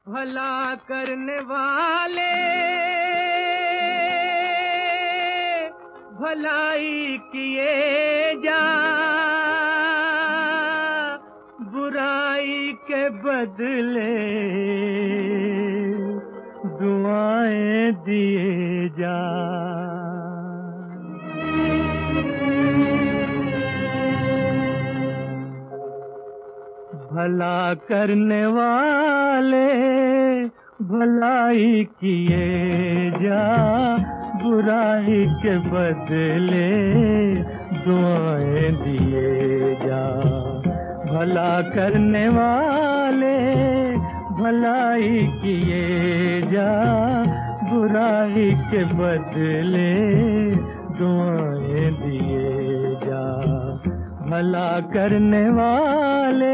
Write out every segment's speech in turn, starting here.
भला करने वाले भलाई किए जा, बुराई के बदले दुआएं दिए जा। भला करने वाले भलाई किए जा, बुराई के बदले दुआएं दिए जा। भला करने वाले भलाई किए जा, बुराई के बदले दुआएं दिए जा। भला करने वाले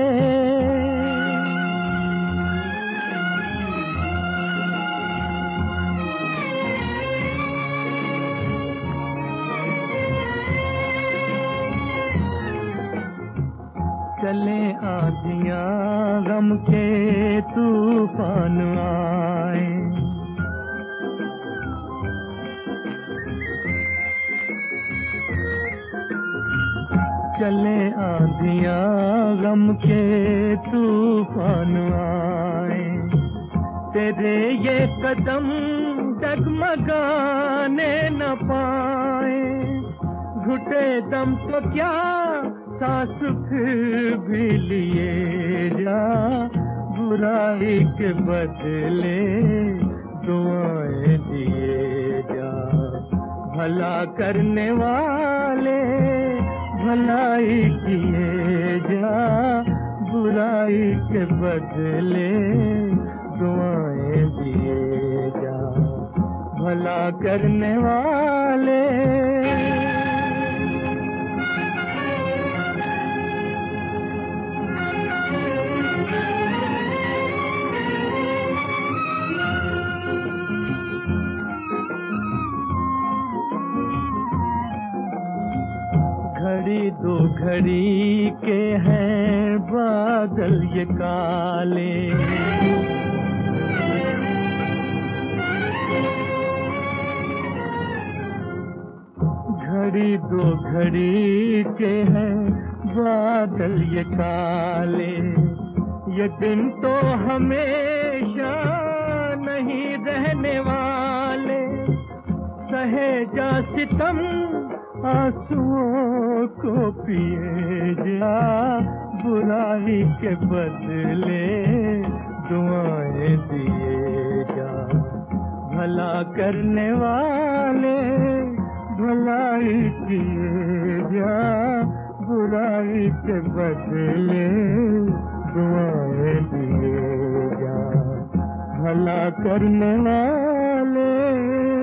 चले आंधियां गम के तूफान आए, चले आंधियां गम के तूफान आए, तेरे ये कदम डगमगाने न पाए। घुटे दम तो क्या सांस फिर भी लिए जा, बुराई के बदले दुआएं दिए जा। भला करने वाले भलाई किए जा, बुराई के बदले दुआएं दिए जा। भला करने वाले घड़ी दो घड़ी के हैं बादल ये काले, घड़ी दो घड़ी के हैं बादल ये काले। ये दिन तो हमेशा नहीं रहने वाले, सहे जा सितम आंसुओं को पिए जा, बुराई के बदले दुआएं दिए जा। भला करने वाले भलाई किए जा, बुराई के बदले दुआएं दिए जा। भला करने वाले